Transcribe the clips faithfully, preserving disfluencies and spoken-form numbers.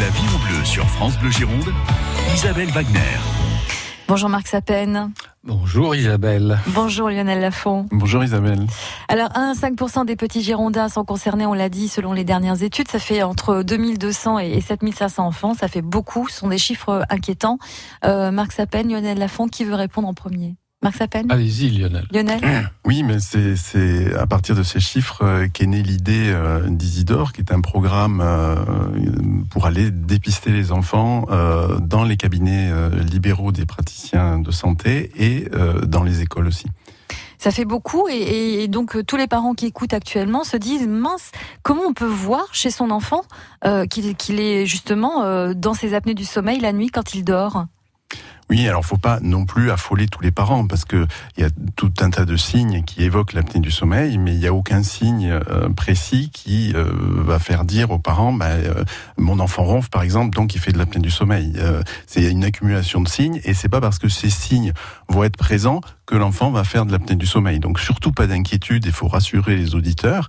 La vie en bleu sur France Bleu Gironde, Isabelle Wagner. Bonjour Marc Sapin. Bonjour Isabelle. Bonjour Lionel Lafont. Bonjour Isabelle. Alors un à cinq pour cent des petits Girondins sont concernés, on l'a dit, selon les dernières études. Ça fait entre deux mille deux cents et sept mille cinq cents enfants. Ça fait beaucoup, ce sont des chiffres inquiétants. Euh, Marc Sapin, Lionel Lafont, qui veut répondre en premier? Marc Sapin? Allez-y Lionel. Lionel? Oui, mais c'est, c'est à partir de ces chiffres euh, qu'est née l'idée euh, d'Isidore, qui est un programme euh, pour aller dépister les enfants euh, dans les cabinets euh, libéraux des praticiens de santé et euh, dans les écoles aussi. Ça fait beaucoup et, et donc euh, tous les parents qui écoutent actuellement se disent mince, comment on peut voir chez son enfant euh, qu'il, qu'il est justement euh, dans ses apnées du sommeil la nuit quand il dort? Oui, alors faut pas non plus affoler tous les parents parce que il y a tout un tas de signes qui évoquent l'apnée du sommeil, mais il y a aucun signe euh, précis qui euh, va faire dire aux parents, bah, euh, mon enfant ronfle par exemple, donc il fait de l'apnée du sommeil. Euh, c'est une accumulation de signes et c'est pas parce que ces signes vont être présents que l'enfant va faire de l'apnée du sommeil. Donc surtout pas d'inquiétude, il faut rassurer les auditeurs.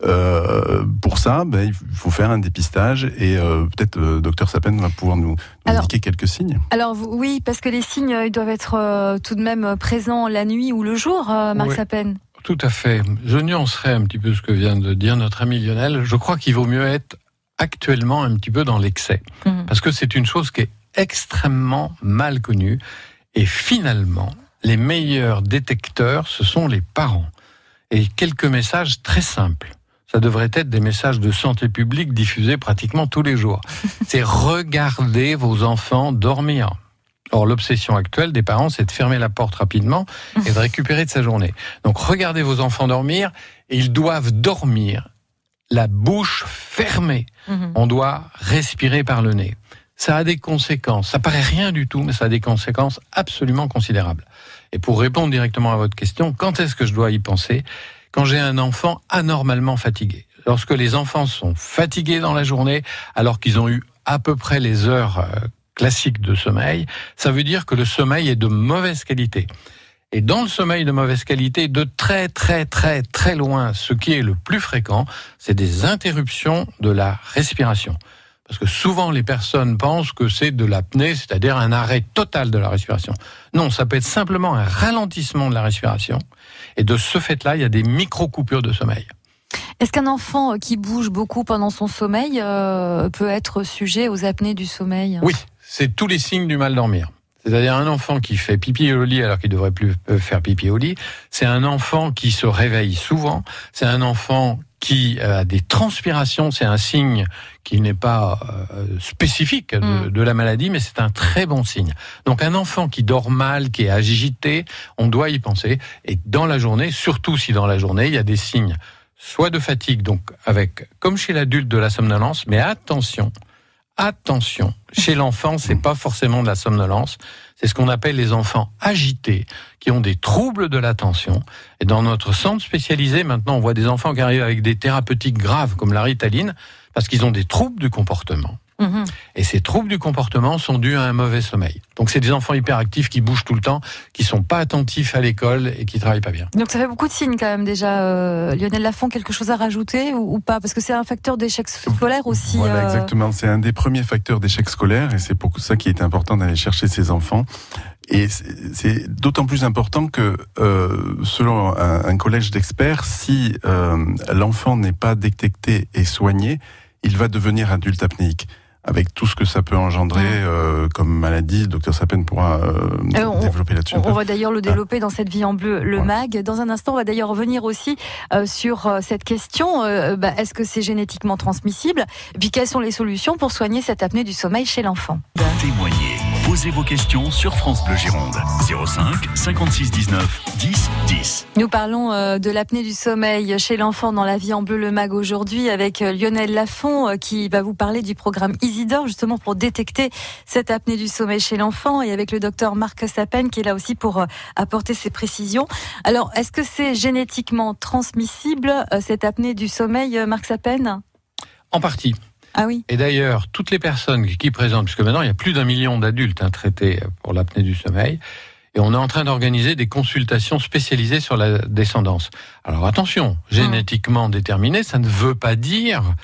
Euh, pour ça, bah, il faut faire un dépistage et euh, peut-être euh, docteur Sapin va pouvoir nous, nous alors, indiquer quelques signes. Alors oui, parce que les signes ils doivent être euh, tout de même présents la nuit ou le jour, euh, Marc oui, Sapin. Tout à fait. Je nuancerai un petit peu ce que vient de dire notre ami Lionel. Je crois qu'il vaut mieux être actuellement un petit peu dans l'excès. Mmh. Parce que c'est une chose qui est extrêmement mal connue. Et finalement, les meilleurs détecteurs, ce sont les parents. Et quelques messages très simples. Ça devrait être des messages de santé publique diffusés pratiquement tous les jours. C'est regarder vos enfants dormir. Or, l'obsession actuelle des parents, c'est de fermer la porte rapidement et de récupérer de sa journée. Donc, regardez vos enfants dormir et ils doivent dormir la bouche fermée. Mmh. On doit respirer par le nez. Ça a des conséquences. Ça paraît rien du tout, mais ça a des conséquences absolument considérables. Et pour répondre directement à votre question, quand est-ce que je dois y penser? Quand j'ai un enfant anormalement fatigué. Lorsque les enfants sont fatigués dans la journée, alors qu'ils ont eu à peu près les heures euh, classiques de sommeil, ça veut dire que le sommeil est de mauvaise qualité. Et dans le sommeil de mauvaise qualité, de très très très très loin, ce qui est le plus fréquent, c'est des interruptions de la respiration. Parce que souvent les personnes pensent que c'est de l'apnée, c'est-à-dire un arrêt total de la respiration. Non, ça peut être simplement un ralentissement de la respiration. Et de ce fait-là, il y a des micro-coupures de sommeil. Est-ce qu'un enfant qui bouge beaucoup pendant son sommeil euh, peut être sujet aux apnées du sommeil? Oui, c'est tous les signes du mal dormir. C'est-à-dire un enfant qui fait pipi au lit alors qu'il ne devrait plus faire pipi au lit. C'est un enfant qui se réveille souvent. C'est un enfant qui a des transpirations. C'est un signe qui n'est pas euh, spécifique de, mmh. de la maladie, mais c'est un très bon signe. Donc un enfant qui dort mal, qui est agité, on doit y penser. Et dans la journée, surtout si dans la journée, il y a des signes soit de fatigue, donc avec, comme chez l'adulte, de la somnolence, mais attention, Attention, chez l'enfant, c'est pas forcément de la somnolence, c'est ce qu'on appelle les enfants agités, qui ont des troubles de l'attention. Et dans notre centre spécialisé, maintenant, on voit des enfants qui arrivent avec des thérapeutiques graves, comme la Ritaline, parce qu'ils ont des troubles du comportement. Mmh. Et ces troubles du comportement sont dus à un mauvais sommeil. Donc c'est des enfants hyperactifs qui bougent tout le temps, qui sont pas attentifs à l'école et qui travaillent pas bien. Donc ça fait beaucoup de signes quand même déjà. Euh, Lionel Lafont, quelque chose à rajouter ou, ou pas? Parce que c'est un facteur d'échec scolaire aussi. Voilà, euh... exactement. C'est un des premiers facteurs d'échec scolaire et c'est pour ça qu'il est important d'aller chercher ces enfants. Et c'est, c'est d'autant plus important que, euh, selon un, un collège d'experts, si euh, l'enfant n'est pas détecté et soigné, il va devenir adulte apnéique. Avec tout ce que ça peut engendrer euh, comme maladie, le docteur Sapin pourra euh, on, développer là-dessus. On, on va d'ailleurs le développer ah. dans cette vie en bleu, le voilà. mag. Dans un instant, on va d'ailleurs revenir aussi euh, sur euh, cette question. Euh, bah, est-ce que c'est génétiquement transmissible? Et puis, quelles sont les solutions pour soigner cette apnée du sommeil chez l'enfant? Témoignez, posez vos questions sur France Bleu Gironde. zéro cinq cinquante-six dix-neuf dix dix. Nous parlons euh, de l'apnée du sommeil chez l'enfant dans la vie en bleu, le mag aujourd'hui avec euh, Lionel Lafont euh, qui va vous parler du programme Isidore justement pour détecter cette apnée du sommeil chez l'enfant et avec le docteur Marc Sapin qui est là aussi pour euh, apporter ses précisions. Alors, est-ce que c'est génétiquement transmissible euh, cette apnée du sommeil, euh, Marc Sapin? En partie. Ah oui. Et d'ailleurs, toutes les personnes qui présentent, puisque maintenant il y a plus d'un million d'adultes hein, traités pour l'apnée du sommeil, et on est en train d'organiser des consultations spécialisées sur la descendance. Alors attention, génétiquement déterminé, ça ne veut pas dire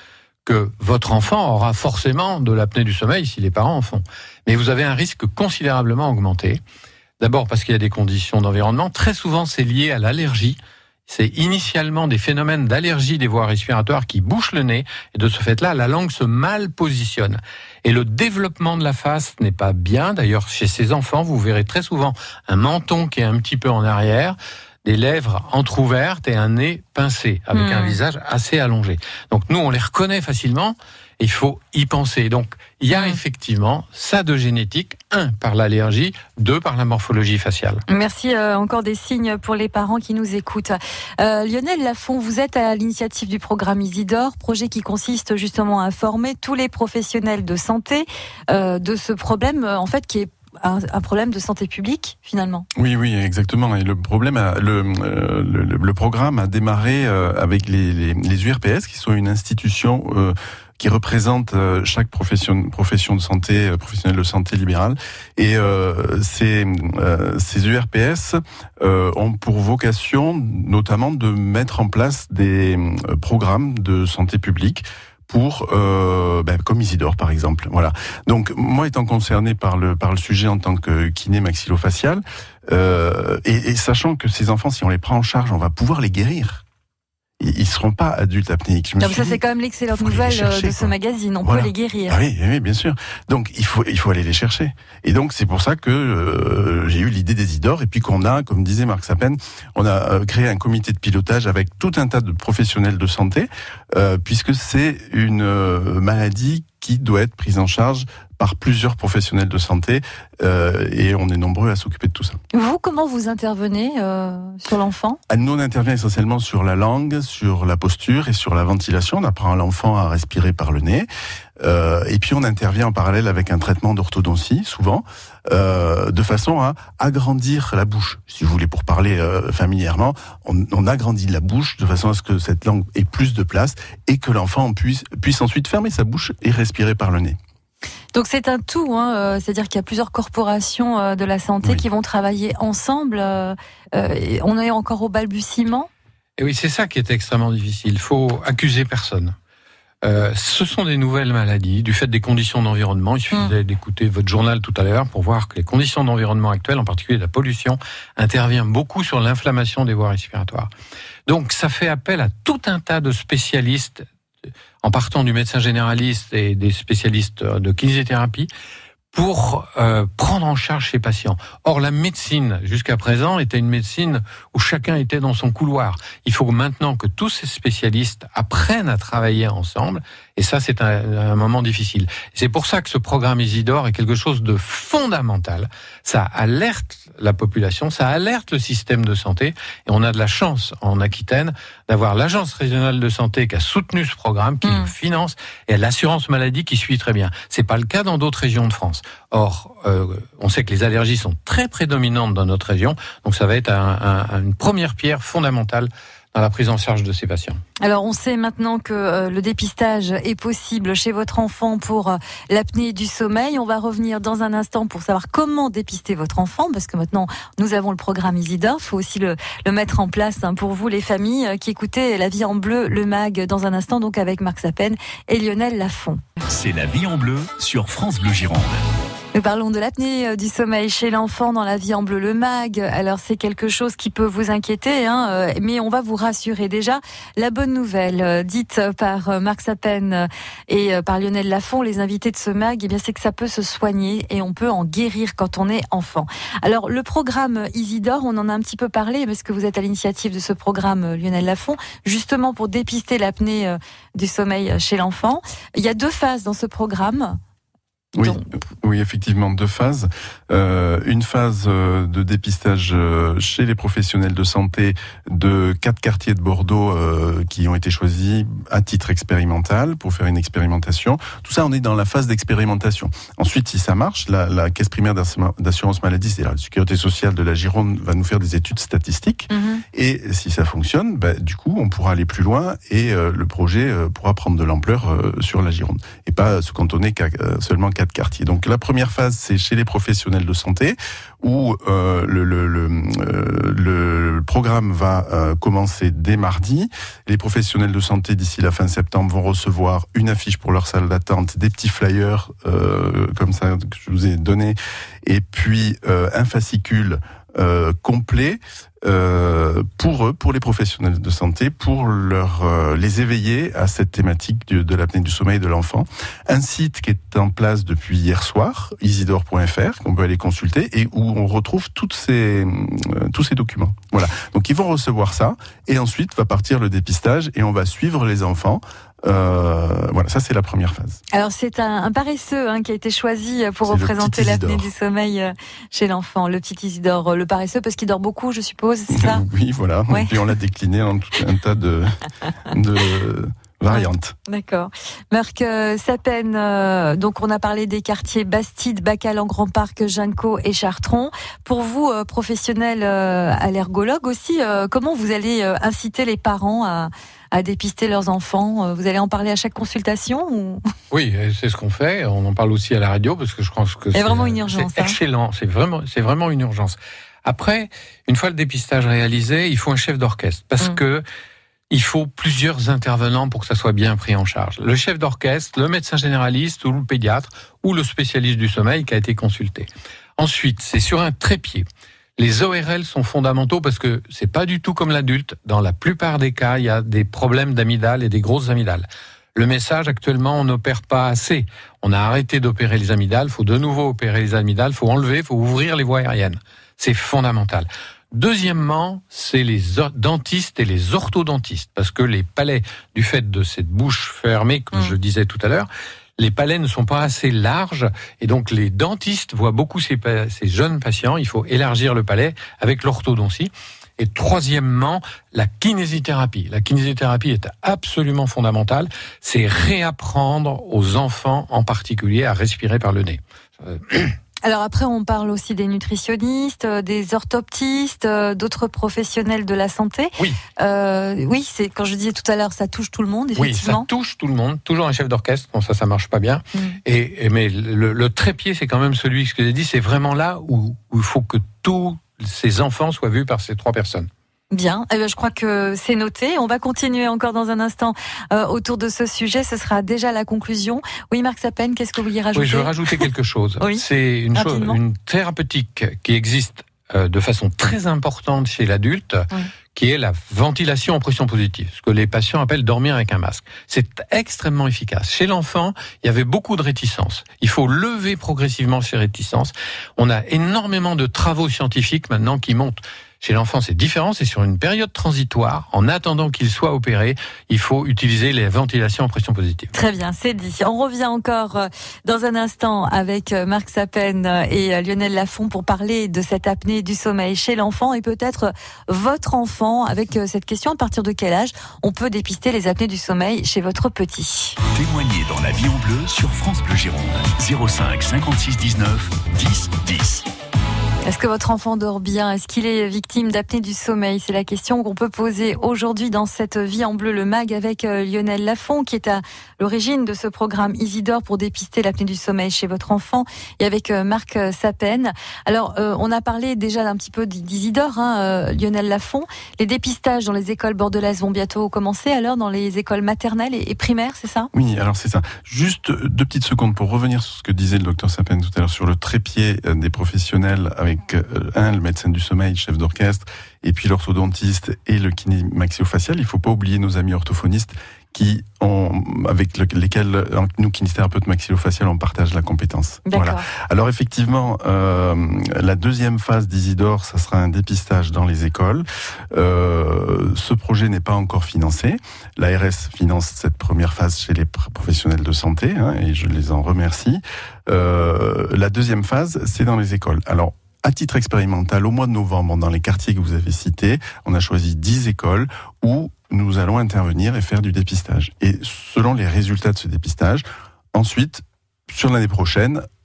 que votre enfant aura forcément de l'apnée du sommeil si les parents en font. Mais vous avez un risque considérablement augmenté. D'abord parce qu'il y a des conditions d'environnement. Très souvent, c'est lié à l'allergie. C'est initialement des phénomènes d'allergie des voies respiratoires qui bouchent le nez. Et de ce fait-là, la langue se mal positionne. Et le développement de la face n'est pas bien. D'ailleurs, chez ces enfants, vous verrez très souvent un menton qui est un petit peu en arrière, des lèvres entr'ouvertes et un nez pincé, avec mmh. un visage assez allongé. Donc nous, on les reconnaît facilement. Il faut y penser. Donc, il y a mmh. effectivement ça de génétique. Un, par l'allergie. Deux, par la morphologie faciale. Merci. Euh, encore des signes pour les parents qui nous écoutent. Euh, Lionel Lafont, vous êtes à l'initiative du programme Isidore, projet qui consiste justement à informer tous les professionnels de santé euh, de ce problème, en fait, qui est Un, un problème de santé publique, finalement. Oui, oui, exactement. Et le problème, a, le, euh, le, le programme a démarré euh, avec les, les, les U R P S, qui sont une institution euh, qui représente euh, chaque profession, profession de santé, euh, professionnel de santé libérale. Et euh, ces, euh, ces U R P S euh, ont pour vocation, notamment, de mettre en place des euh, programmes de santé publique pour euh, ben, comme Isidore par exemple. Voilà. Donc moi étant concerné par le par le sujet en tant que kiné maxillofacial euh, et, et sachant que ces enfants, si on les prend en charge, on va pouvoir les guérir. Ils seront pas adultes apnéiques. Donc ça, c'est quand même l'excellente nouvelle chercher, de ce quoi. magazine. On voilà. peut les guérir. Ah oui, oui, bien sûr. Donc il faut il faut aller les chercher. Et donc c'est pour ça que euh, j'ai eu l'idée d'Isidore et puis qu'on a, comme disait Marc Sapin, on a créé un comité de pilotage avec tout un tas de professionnels de santé, euh, puisque c'est une euh, maladie qui doit être prise en charge par plusieurs professionnels de santé euh, et on est nombreux à s'occuper de tout ça. Vous, comment vous intervenez euh, sur l'enfant ? Nous, on intervient essentiellement sur la langue, sur la posture et sur la ventilation. On apprend à l'enfant à respirer par le nez. Euh, et puis on intervient en parallèle avec un traitement d'orthodontie, souvent, euh, de façon à agrandir la bouche. Si vous voulez, pour parler euh, familièrement, on, on agrandit la bouche de façon à ce que cette langue ait plus de place et que l'enfant puisse, puisse ensuite fermer sa bouche et respirer par le nez. Donc c'est un tout, hein, euh, c'est-à-dire qu'il y a plusieurs corporations euh, de la santé oui. qui vont travailler ensemble. Euh, euh, on est encore au balbutiement. Et oui, c'est ça qui est extrêmement difficile. Il faut accuser personne. Euh, ce sont des nouvelles maladies, du fait des conditions d'environnement. Il suffisait mmh. d'écouter votre journal tout à l'heure pour voir que les conditions d'environnement actuelles, en particulier la pollution, intervient beaucoup sur l'inflammation des voies respiratoires. Donc ça fait appel à tout un tas de spécialistes, en partant du médecin généraliste et des spécialistes de kinésithérapie, pour euh, prendre en charge ces patients. Or, la médecine, jusqu'à présent, était une médecine où chacun était dans son couloir. Il faut maintenant que tous ces spécialistes apprennent à travailler ensemble, et ça, c'est un, un moment difficile. C'est pour ça que ce programme Isidore est quelque chose de fondamental. Ça alerte la population, ça alerte le système de santé, et on a de la chance, en Aquitaine, d'avoir l'Agence régionale de santé qui a soutenu ce programme, qui mmh. le finance, et l'assurance maladie qui suit très bien. C'est pas le cas dans d'autres régions de France. Or, euh, on sait que les allergies sont très prédominantes dans notre région, donc ça va être un, un, une première pierre fondamentale dans la prise en charge de ces patients. Alors, on sait maintenant que euh, le dépistage est possible chez votre enfant pour euh, l'apnée du sommeil. On va revenir dans un instant pour savoir comment dépister votre enfant, parce que maintenant, nous avons le programme Isidore. Il faut aussi le, le mettre en place hein, pour vous, les familles euh, qui écoutez La Vie en Bleu, le mag, dans un instant, donc avec Marc Sapin et Lionel Lafont. C'est La Vie en Bleu sur France Bleu Gironde. Nous parlons de l'apnée du sommeil chez l'enfant dans La Vie en Bleu, le mag. Alors c'est quelque chose qui peut vous inquiéter, hein, mais on va vous rassurer déjà. La bonne nouvelle, dite par Marc Sapin et par Lionel Lafont, les invités de ce mag, eh bien c'est que ça peut se soigner et on peut en guérir quand on est enfant. Alors le programme Isidore, on en a un petit peu parlé parce que vous êtes à l'initiative de ce programme, Lionel Lafont, justement pour dépister l'apnée du sommeil chez l'enfant. Il y a deux phases dans ce programme. Oui, oui, effectivement, deux phases. Euh, une phase de dépistage chez les professionnels de santé de quatre quartiers de Bordeaux euh, qui ont été choisis à titre expérimental pour faire une expérimentation. Tout ça, on est dans la phase d'expérimentation. Ensuite, si ça marche, la, la caisse primaire d'assurance maladie, c'est-à-dire la sécurité sociale de la Gironde, va nous faire des études statistiques. Mmh. Et si ça fonctionne, bah, du coup, on pourra aller plus loin et euh, le projet euh, pourra prendre de l'ampleur euh, sur la Gironde et pas se cantonner qu'à euh, seulement quatre quartiers. Donc la première phase, c'est chez les professionnels de santé, où euh, le, le, le, euh, le programme va euh, commencer dès mardi. Les professionnels de santé, d'ici la fin septembre, vont recevoir une affiche pour leur salle d'attente, des petits flyers euh, comme ça que je vous ai donné, et puis euh, un fascicule euh, complet euh, pour eux, pour les professionnels de santé, pour leur euh, les éveiller à cette thématique de, de l'apnée du sommeil de l'enfant. Un site qui est en place depuis hier soir, isidore point f r, qu'on peut aller consulter et où on retrouve toutes ces, euh, tous ces documents. Voilà. Donc ils vont recevoir ça et ensuite va partir le dépistage et on va suivre les enfants. Euh, voilà, ça c'est la première phase. Alors c'est un, un paresseux hein, qui a été choisi pour c'est représenter l'apnée du sommeil chez l'enfant, le petit Isidore, le paresseux parce qu'il dort beaucoup, je suppose, c'est ça ? Oui, voilà. Ouais. Et puis on l'a décliné en tout un tas de, de variantes. D'accord. Marc euh, Sapen, euh, donc on a parlé des quartiers Bastide, Bacalan, Grand Parc, Ginkgo et Chartron. Pour vous, euh, professionnels euh, allergologues aussi, euh, comment vous allez euh, inciter les parents à à dépister leurs enfants? Vous allez en parler à chaque consultation ou... Oui, c'est ce qu'on fait. On en parle aussi à la radio parce que je pense que c'est, c'est vraiment une urgence, c'est excellent. Hein. C'est vraiment, c'est vraiment une urgence. Après, une fois le dépistage réalisé, il faut un chef d'orchestre parce mmh. que il faut plusieurs intervenants pour que ça soit bien pris en charge. Le chef d'orchestre, le médecin généraliste ou le pédiatre ou le spécialiste du sommeil qui a été consulté. Ensuite, c'est sur un trépied. Les O R L sont fondamentaux parce que c'est pas du tout comme l'adulte. Dans la plupart des cas, il y a des problèmes d'amygdale et des grosses amygdales. Le message, actuellement, on n'opère pas assez. On a arrêté d'opérer les amygdales, il faut de nouveau opérer les amygdales, il faut enlever, il faut ouvrir les voies aériennes. C'est fondamental. Deuxièmement, c'est les dentistes et les orthodontistes, parce que les palais, du fait de cette bouche fermée, comme mmh. je le disais tout à l'heure, les palais ne sont pas assez larges et donc les dentistes voient beaucoup ces, ces jeunes patients. Il faut élargir le palais avec l'orthodontie. Et troisièmement, la kinésithérapie. La kinésithérapie est absolument fondamentale. C'est réapprendre aux enfants en particulier à respirer par le nez. Alors après, on parle aussi des nutritionnistes, des orthoptistes, d'autres professionnels de la santé. Oui. Euh, oui, c'est quand je disais tout à l'heure, ça touche tout le monde, effectivement. Oui, ça touche tout le monde. Toujours un chef d'orchestre, bon ça, ça marche pas bien. Mm. Et, et mais le, le trépied, c'est quand même celui ce que j'ai dit, c'est vraiment là où, où il faut que tous ces enfants soient vus par ces trois personnes. Bien, eh bien, je crois que c'est noté. On va continuer encore dans un instant euh, autour de ce sujet. Ce sera déjà la conclusion. Oui, Marc Sapen, qu'est-ce que vous vouliez rajouter ? Oui, je veux rajouter quelque chose. Oui, c'est une chose, une thérapeutique qui existe euh, de façon très importante chez l'adulte, oui. qui est la ventilation en pression positive, ce que les patients appellent dormir avec un masque. C'est extrêmement efficace. Chez l'enfant, il y avait beaucoup de réticences. Il faut lever progressivement ces réticences. On a énormément de travaux scientifiques maintenant qui montrent. Chez l'enfant, c'est différent, c'est sur une période transitoire. En attendant qu'il soit opéré, il faut utiliser les ventilations en pression positive. Très bien, c'est dit. On revient encore dans un instant avec Marc Sapen et Lionel Lafont pour parler de cette apnée du sommeil chez l'enfant et peut-être votre enfant avec cette question, à partir de quel âge on peut dépister les apnées du sommeil chez votre petit. Témoignez dans la vie en bleu sur France Bleu Gironde. zéro cinq cinquante-six dix-neuf dix dix. Est-ce que votre enfant dort bien ? Est-ce qu'il est victime d'apnée du sommeil ? C'est la question qu'on peut poser aujourd'hui dans cette Vie en Bleu, le mag, avec Lionel Lafont, qui est à l'origine de ce programme Isidore pour dépister l'apnée du sommeil chez votre enfant, et avec Marc Sapen. Alors, euh, on a parlé déjà d'un petit peu d'Isidore, hein, euh, Lionel Lafont. Les dépistages dans les écoles bordelaises vont bientôt commencer, alors, dans les écoles maternelles et, et primaires, c'est ça ? Oui, alors c'est ça. Juste deux petites secondes pour revenir sur ce que disait le docteur Sapen tout à l'heure, sur le trépied des professionnels avec un, le médecin du sommeil, chef d'orchestre, et puis l'orthodontiste et le kiné maxillofacial. Il ne faut pas oublier nos amis orthophonistes qui ont, avec le, lesquels nous, kinésithérapeutes maxillofacial, on partage la compétence. Voilà. Alors effectivement, euh, la deuxième phase d'Isidore, ça sera un dépistage dans les écoles. Euh, ce projet n'est pas encore financé. L'A R S finance cette première phase chez les professionnels de santé, hein, et je les en remercie. Euh, la deuxième phase, c'est dans les écoles. Alors, à titre expérimental, au mois de novembre, dans les quartiers que vous avez cités, on a choisi dix écoles où nous allons intervenir et faire du dépistage. Et selon les résultats de ce dépistage, ensuite, sur l'année prochaine,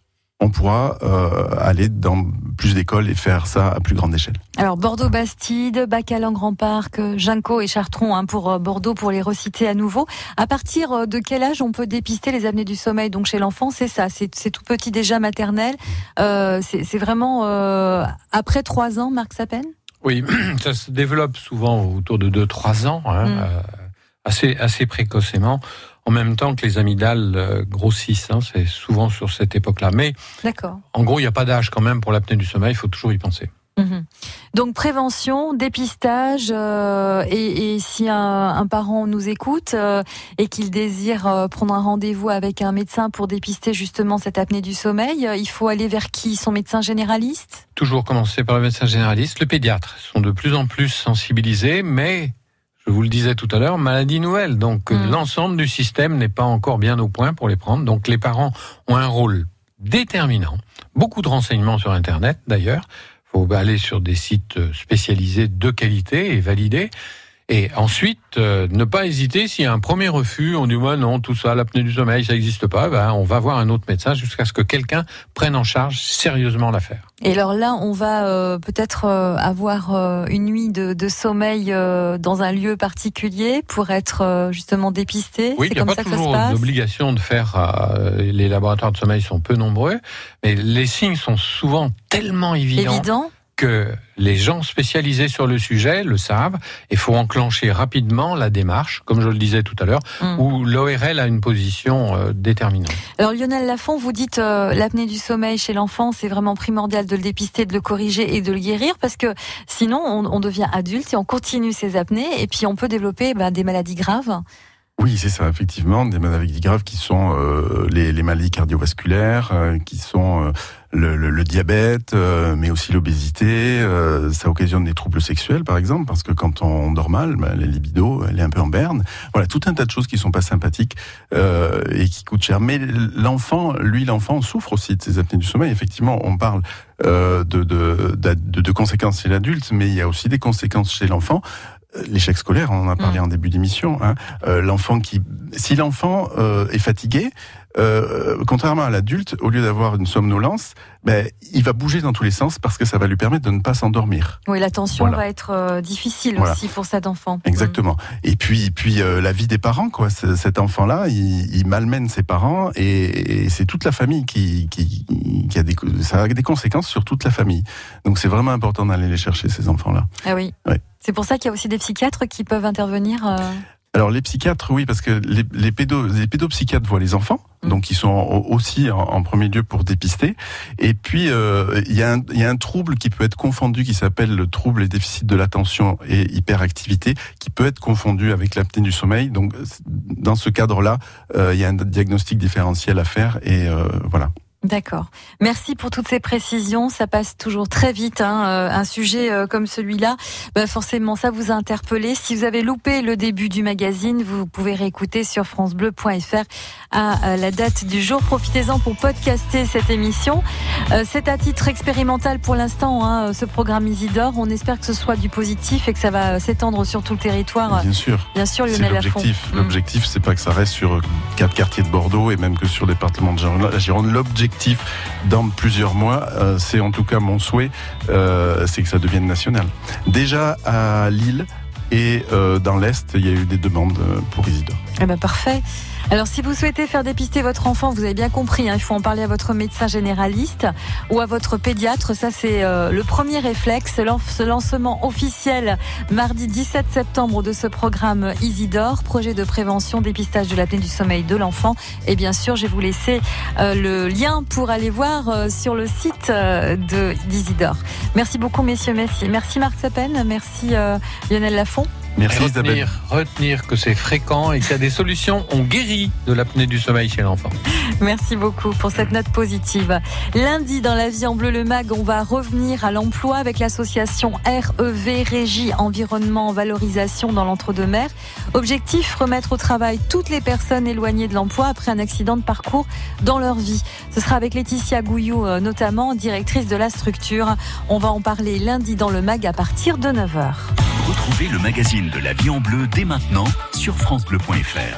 on pourra euh, aller dans plus d'écoles et faire ça à plus grande échelle. Alors Bordeaux-Bastide, Bacalan Grand Parc, Ginkgo et Chartron hein, pour Bordeaux, pour les reciter à nouveau. À partir de quel âge on peut dépister les apnées du sommeil? Donc chez l'enfant, c'est ça, c'est, c'est tout petit déjà, maternel. Euh, c'est, c'est vraiment euh, après trois ans, Marc Sapin? Oui, ça se développe souvent autour de deux trois ans, hein, mm. euh, assez, assez précocement. En même temps que les amygdales euh, grossissent, hein, c'est souvent sur cette époque-là. Mais D'accord. En gros, il n'y a pas d'âge quand même pour l'apnée du sommeil, il faut toujours y penser. Mmh. Donc prévention, dépistage, euh, et, et si un, un parent nous écoute euh, et qu'il désire euh, prendre un rendez-vous avec un médecin pour dépister justement cette apnée du sommeil, euh, il faut aller vers qui? Son médecin généraliste? Toujours commencer par le médecin généraliste. Les pédiatres sont de plus en plus sensibilisés, mais... Je vous le disais tout à l'heure, maladie nouvelle. Donc, mmh. l'ensemble du système n'est pas encore bien au point pour les prendre. Donc, les parents ont un rôle déterminant. Beaucoup de renseignements sur Internet, d'ailleurs. Il faut aller sur des sites spécialisés de qualité et validés. Et ensuite, euh, ne pas hésiter, s'il y a un premier refus, on dit ouais, non, tout ça, l'apnée du sommeil, ça n'existe pas, ben, on va voir un autre médecin jusqu'à ce que quelqu'un prenne en charge sérieusement l'affaire. Et alors là, on va euh, peut-être euh, avoir euh, une nuit de, de sommeil euh, dans un lieu particulier pour être euh, justement dépisté. Oui, il n'y a pas toujours l'obligation de faire, euh, les laboratoires de sommeil sont peu nombreux, mais les signes sont souvent tellement évidents. Évident. Que les gens spécialisés sur le sujet le savent et faut enclencher rapidement la démarche, comme je le disais tout à l'heure, mmh. où l'O R L a une position euh, déterminante. Alors Lionel Lafont, vous dites euh, l'apnée du sommeil chez l'enfant, c'est vraiment primordial de le dépister, de le corriger et de le guérir, parce que sinon on, on devient adulte et on continue ses apnées et puis on peut développer ben, des maladies graves. Oui, c'est ça, effectivement, des maladies graves qui sont euh, les, les maladies cardiovasculaires, euh, qui sont euh, le, le, le diabète, euh, mais aussi l'obésité. Euh, ça occasionne des troubles sexuels, par exemple, parce que quand on dort mal, bah, la libido, elle est un peu en berne. Voilà, tout un tas de choses qui sont pas sympathiques euh, et qui coûtent cher. Mais l'enfant, lui, l'enfant souffre aussi de ces apnées du sommeil. Effectivement, on parle euh, de, de, de, de, de conséquences chez l'adulte, mais il y a aussi des conséquences chez l'enfant. L'échec scolaire, on en a parlé mmh. en début d'émission. Hein. Euh, l'enfant qui, si l'enfant euh, est fatigué, euh, contrairement à l'adulte, au lieu d'avoir une somnolence, ben il va bouger dans tous les sens parce que ça va lui permettre de ne pas s'endormir. Oui, l'attention voilà. va être euh, difficile voilà. aussi pour cet enfant. Exactement. Mmh. Et puis, puis euh, la vie des parents, quoi. C- cet enfant-là, il, il malmène ses parents et, et c'est toute la famille qui, qui, qui a des, ça a des conséquences sur toute la famille. Donc c'est vraiment important d'aller les chercher ces enfants-là. Ah oui. Ouais. C'est pour ça qu'il y a aussi des psychiatres qui peuvent intervenir. Euh... Alors les psychiatres, oui, parce que les, les, pédo, les pédopsychiatres voient les enfants, mmh. donc ils sont aussi en, en premier lieu pour dépister. Et puis euh, il y a un, il y a un trouble qui peut être confondu, qui s'appelle le trouble et déficit de l'attention et hyperactivité, qui peut être confondu avec l'apnée du sommeil. Donc dans ce cadre-là, euh, il y a un diagnostic différentiel à faire et euh, voilà. D'accord. Merci pour toutes ces précisions. Ça passe toujours très vite, hein. Euh, un sujet euh, comme celui-là, bah forcément, ça vous a interpellé. Si vous avez loupé le début du magazine, vous pouvez réécouter sur francebleu point f r à euh, la date du jour. Profitez-en pour podcaster cette émission. Euh, c'est à titre expérimental pour l'instant, hein, ce programme Isidore. On espère que ce soit du positif et que ça va s'étendre sur tout le territoire. Bien sûr. Bien sûr, c'est Lionel l'objectif. Lafont. L'objectif, c'est pas que ça reste sur quatre quartiers de Bordeaux et même que sur le département de la Gironde. L'objectif dans plusieurs mois, euh, c'est en tout cas mon souhait, euh, c'est que ça devienne national. Déjà à Lille et euh, dans l'Est, il y a eu des demandes pour Isidore. Eh ben parfait. Alors si vous souhaitez faire dépister votre enfant, vous avez bien compris, hein, il faut en parler à votre médecin généraliste ou à votre pédiatre. Ça c'est euh, le premier réflexe. Ce lancement officiel mardi dix-sept septembre de ce programme Isidore, projet de prévention dépistage de l'apnée du sommeil de l'enfant. Et bien sûr, je vais vous laisser euh, le lien pour aller voir euh, sur le site euh, de d'Isidore. Merci beaucoup messieurs, merci. Merci Marc Sapin, merci euh, Lionel Lafont. Merci Isabelle. Retenir, retenir que c'est fréquent et qu'il y a des solutions. On guérit de l'apnée du sommeil chez l'enfant. Merci beaucoup pour cette note positive. Lundi, dans La Vie en Bleu, le MAG, on va revenir à l'emploi avec l'association R E V, Régie Environnement Valorisation dans l'Entre-deux-Mers. Objectif, remettre au travail toutes les personnes éloignées de l'emploi après un accident de parcours dans leur vie. Ce sera avec Laetitia Gouillou, notamment, directrice de la structure. On va en parler lundi dans le MAG à partir de neuf heures. Retrouvez le magazine de La Vie en Bleu dès maintenant sur francebleu point f r.